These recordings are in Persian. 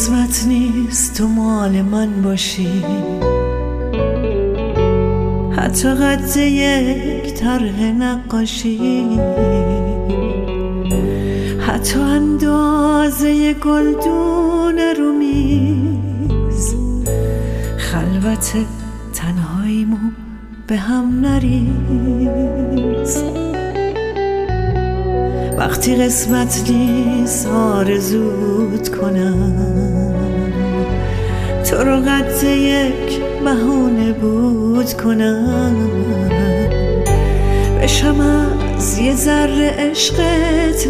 قسمت نیست تو مال من باشی، حتی قد یک طرح نقاشی، حتی اندازه گلدون رو میز. خلوت تنهاییمو به هم نریز. وقتی قسمت نیست آرزوت کنم، تو رو قد یک بهونه بود کنم، بشم از یه ذره عشقت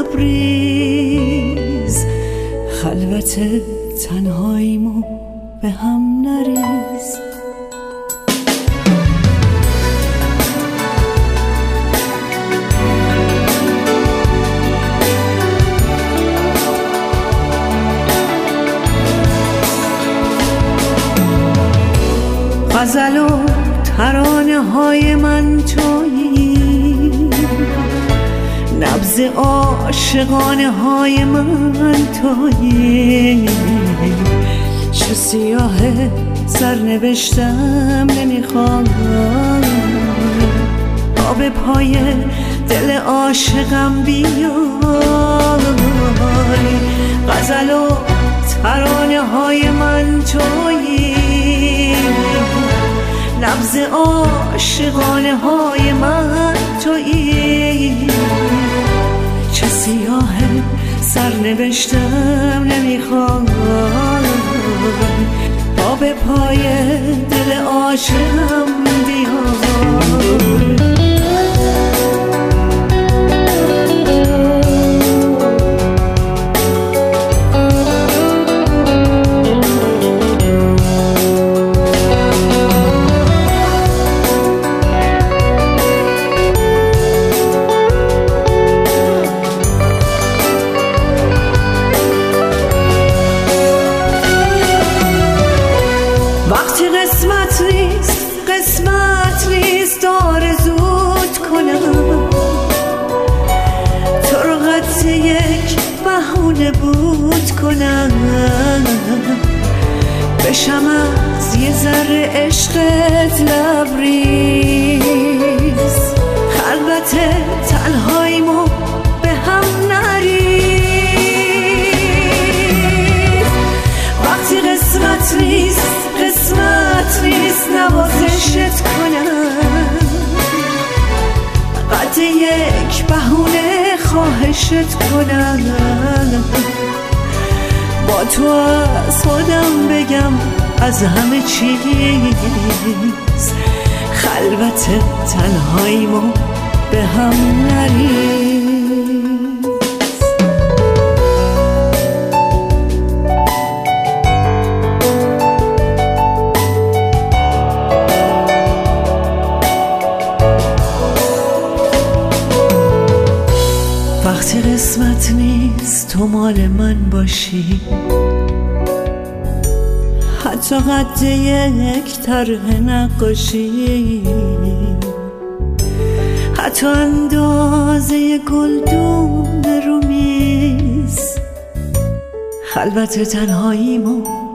لبریز. خلوت تنهاییمو به هم نریز. غزل و ترانه های من تویی، نبض عاشقانه های من تویی. چه سیاه سرنوشتم نمیخوام آب پای دل عاشقم بیای. غزل و ترانه های من تویی، نبض عاشقانه های من تویی. چه سیاه سرنوشتم نمیخوام آب پای دل عاشقم بیای. وقتی قسمت نیست آرزوت کنم، تو رو قد یک بهونه بود کنم، بشم از یه ذره عشقت لبریز. خلوت تنهاییمو به هم نریز. وقتی قسمت نیست نوازشت کنم، قد یک بهونه خواهشت کنم، با تو از خودم بگم از همه چیز. خلوت تنهاییمو به هم نریز. وقتی قسمت نیست تو مال من باشی، حتی قد یک طرح نقاشی، حتی اندازه گلدون رو میز. خلوت تنهاییمو